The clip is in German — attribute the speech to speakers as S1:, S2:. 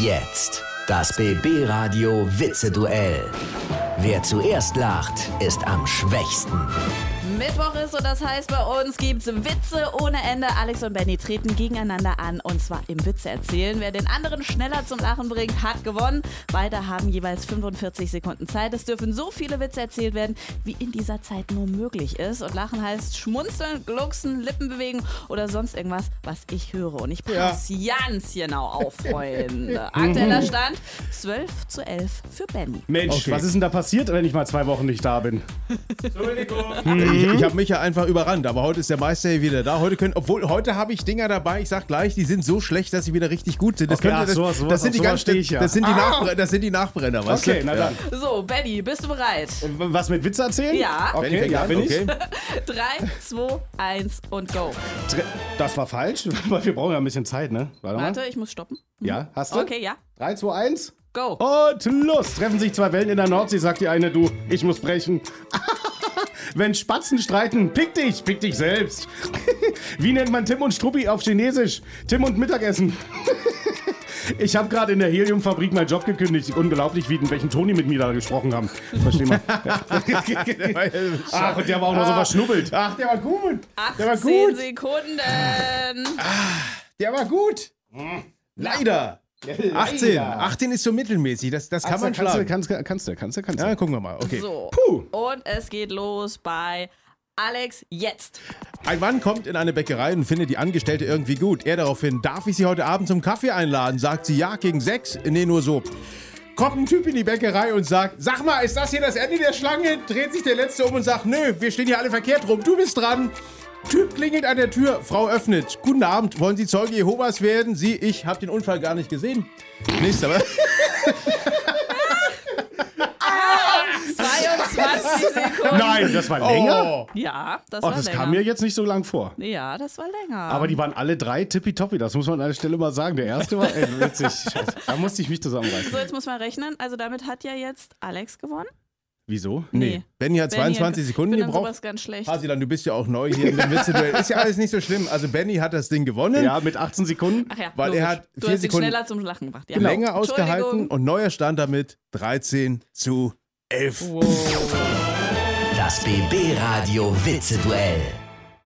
S1: Jetzt das BB-Radio Witze-Duell. Wer zuerst lacht, ist am schwächsten.
S2: Mittwoch ist und das heißt, bei uns gibt's Witze ohne Ende. Alex und Benny treten gegeneinander an und zwar im Witze erzählen. Wer den anderen schneller zum Lachen bringt, hat gewonnen. Beide haben jeweils 45 Sekunden Zeit. Es dürfen so viele Witze erzählt werden, wie in dieser Zeit nur möglich ist. Und Lachen heißt schmunzeln, glucksen, Lippen bewegen oder sonst irgendwas, was ich höre. Und ich passe ganz genau auf, Freunde. Aktueller Stand 12:11 für Benny.
S3: Mensch, was ist denn da passiert, wenn ich mal 2 Wochen nicht da bin?
S4: Entschuldigung. Ich habe mich ja einfach überrannt, aber heute ist der Meister hier wieder da. Heute habe ich Dinger dabei, ich sag gleich, die sind so schlecht, dass sie wieder richtig gut sind. Das sind die Nachbrenner, weißt du?
S3: Okay, na dann.
S2: So, Benny, bist du bereit?
S3: Was mit Witze erzählen?
S2: Ja.
S3: Okay, ja, bin ich.
S2: 3, 2, 1 und go.
S3: Das war falsch, weil wir brauchen ja ein bisschen Zeit, ne?
S2: Warte, ich muss stoppen.
S3: Ja, hast du?
S2: Okay, ja.
S3: 3, 2, 1.
S2: Go.
S3: Und los! Treffen sich 2 Wellen in der Nordsee, sagt die eine, du, ich muss brechen. Wenn Spatzen streiten, pick dich selbst. Wie nennt man Tim und Struppi auf Chinesisch? Tim und Mittagessen. Ich habe gerade in der Heliumfabrik meinen Job gekündigt. Unglaublich, in welchen Ton die mit mir da gesprochen haben. Versteh mal. Ach, und der war auch noch so verschnubbelt. Ach, der war gut.
S2: 18 Sekunden.
S4: Der war gut. Leider. 18 ist so mittelmäßig, das kann man schlagen.
S3: Kannst du.
S4: Ja, gucken wir mal, okay.
S2: So,
S3: Puh.
S2: und es geht los bei Alex jetzt.
S4: Ein Mann kommt in eine Bäckerei und findet die Angestellte irgendwie gut. Er daraufhin, darf ich Sie heute Abend zum Kaffee einladen? Sagt sie, ja, gegen 6? Nee, nur so. Kommt ein Typ in die Bäckerei und sagt, sag mal, ist das hier das Ende der Schlange? Dreht sich der Letzte um und sagt, nö, wir stehen hier alle verkehrt rum, du bist dran. Typ klingelt an der Tür, Frau öffnet. Guten Abend, wollen Sie Zeuge Jehovas werden? Sie, ich habe den Unfall gar nicht gesehen. Nächster, was?
S2: 22 Sekunden.
S3: Nein, das war länger?
S4: Oh.
S2: Ja, das war
S3: Das
S2: länger.
S3: kam mir jetzt nicht so lang vor.
S2: Ja, das war länger.
S3: Aber die waren alle 3 tippitoppi, das muss man an der Stelle mal sagen. Der erste war witzig. Da musste ich mich zusammenreißen.
S2: So, jetzt muss man rechnen. Also damit hat ja jetzt Alex gewonnen.
S3: Wieso?
S2: Nee.
S4: Benny hat 22 Sekunden
S2: Ich bin dann
S4: gebraucht.
S2: sowas ganz schlecht.
S4: Hasilan, du bist ja auch neu hier in dem Witze-Duell. Ist ja alles nicht so schlimm. Also Benny hat das Ding gewonnen.
S3: Ja, mit 18 Sekunden.
S2: Ach ja,
S4: weil
S2: logisch.
S4: er hat
S2: Du
S4: 4
S2: hast ihn
S4: Sekunden
S2: schneller zum Lachen gebracht. Ja.
S4: länger ausgehalten
S2: Entschuldigung.
S4: und neuer Stand damit 13:11.
S2: Wow.
S1: Das BB-Radio Witze-Duell.